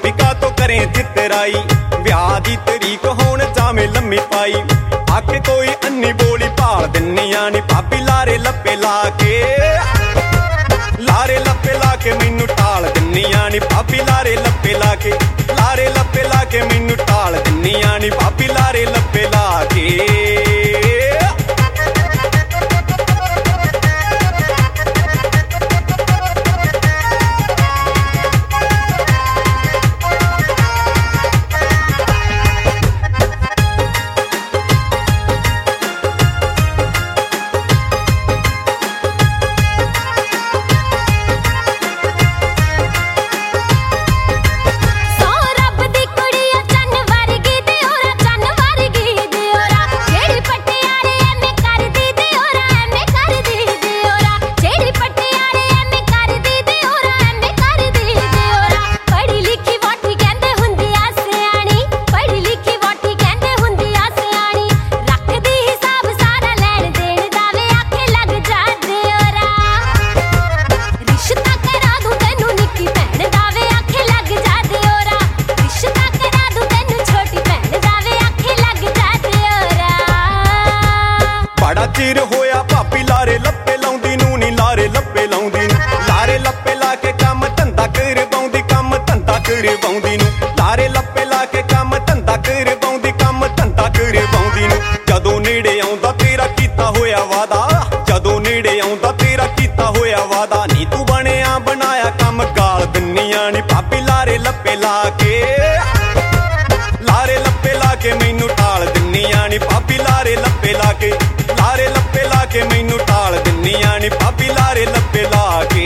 भाभी का तो करें चितराई, ब्याह दी तरीक होण जावे लम्मी पाई। आके कोई अन्नी बोली भाल दिन्नियां नी भाभी लारे लप्पे लाके, लारे लप्पे लाके मैनू टाल दिन्नियां नी भाभी लारे लप्पे लाके, लारे लप्पे लाके मैनू टाल दिन्नियां नी भाभी लारे लप्पे लाके। चिर होया भाभी लारे लप्पे लाउंदी नू नी लारे लप्पे लाउंदी नू, लारे लप्पे लाके काम धंधा कर पाउंदी, काम धंधा कर पाउंदी नू, लारे लप्पे लाके काम धंधा कर पाउंदी, काम धंधा कर पाउंदी नू। जदों नेड़े आउंदा तेरा कीता होया वादा, जदों नेड़े आउंदा तेरा कीता होया वादा, नी तू बनिया बनाया काम गाल दिन्नियां नी भाभी लारे लप्पे लाके, लारे लप्पे लाके मैनू टाल दिन्नियां नी भाभी लारे लप्पे लाके, लारे लप्पे लाके मैनू टाल दिन्नियां नी भाभी लारे लप्पे लाके।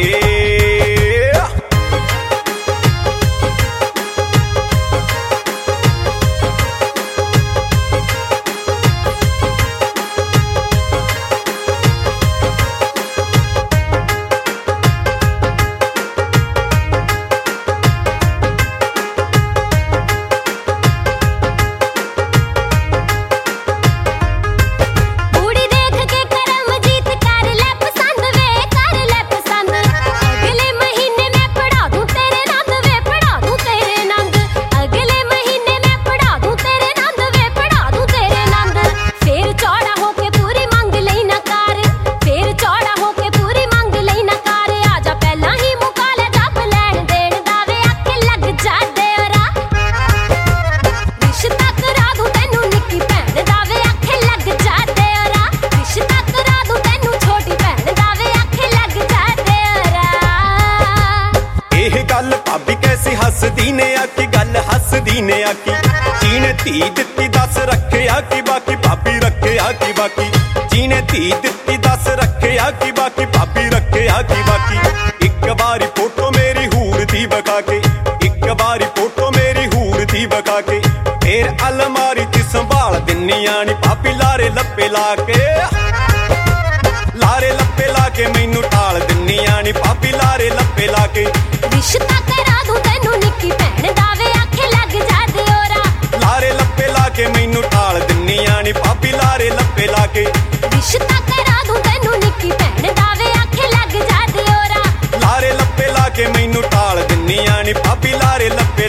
हसदी ने आकी गल हसदी ने आकी, जीने धी दित्ती दस रखे आकी बाकी भाभी रखे आकी बाकी, जीने धी दित्ती दस रखे आकी बाकी भाभी रखे आकी बाकी। एक बारी फोटो मेरी हूर दी बका के, एक बारी फोटो मेरी हूर दी बका के, फिर अलमारी च संभाल दिन्नियां नी भाभी लारे लप्पे लाके, लारे लप्पे लाके मैनू टाल दिन्नियां नी भाभी लारे लप्पे लाके। रिश्ता करा दूं तैनू निक्की भैन दा वे आखे लग जा दियोरा, लारे लप्पे लाके मैनू टाल दिन्नियां नी भाभी लारे लप्पे लाके। रिश्ता करा दूं तैनू निक्की भैन दा वे आखे लग जा दियोरा, लारे लप्पे लाके मैनू टाल दिन्नियां नी भाभी लारे लप्पे